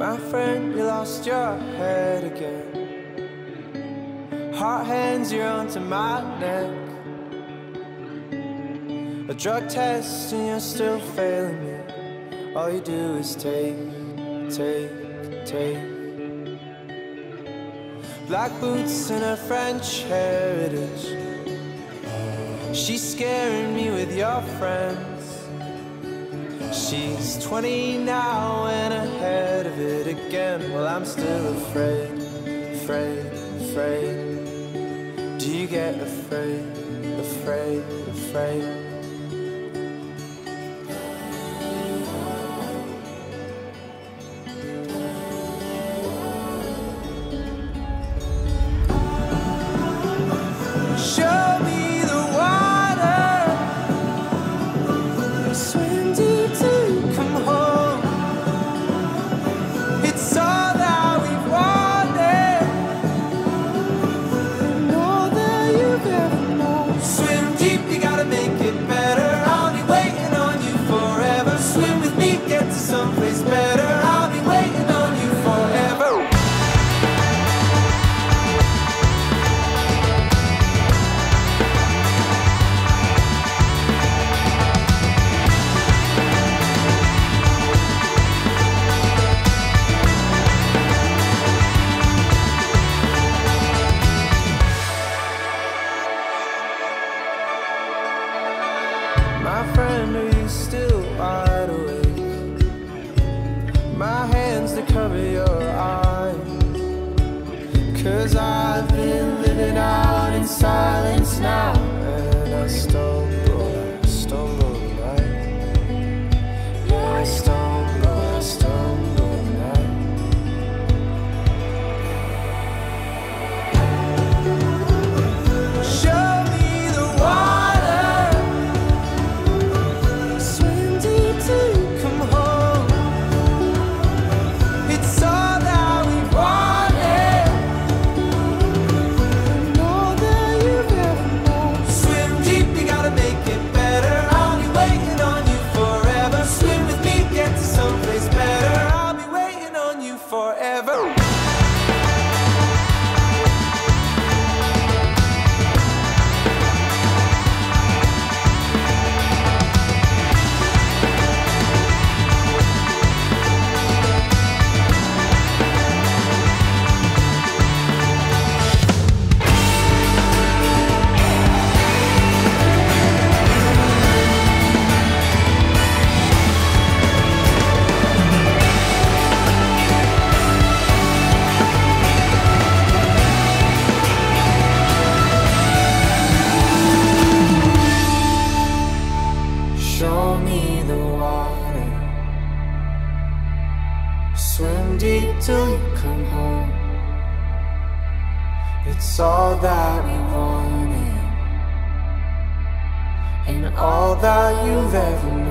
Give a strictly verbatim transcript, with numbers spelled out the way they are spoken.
My friend, you lost your head again. Hot hands, you're onto my neck. A drug test and you're still failing me. All you do is take, take, take. Black boots and a French heritage. She's scaring me with your friends. She's twenty now and ahead of it again. Well, I'm still afraid, afraid, afraid. Do you get afraid, afraid, afraid? My friend, are you still wide awake? My hands to cover your eyes. 'Cause I've been living out in silence now. And I stumble, I stumble tonight. Yeah, I stumble, I stumble tonight. Show me the water. Swim deep till you come home. It's all that we wanted. And all that you've ever known. Swim deep, you gotta make it better. I'll be waiting on you forever. Swim with me, get to someplace better. I'll be waiting on you forever. Show me the water. Swim deep till you come home. It's all that we wanted, and all that you've ever known.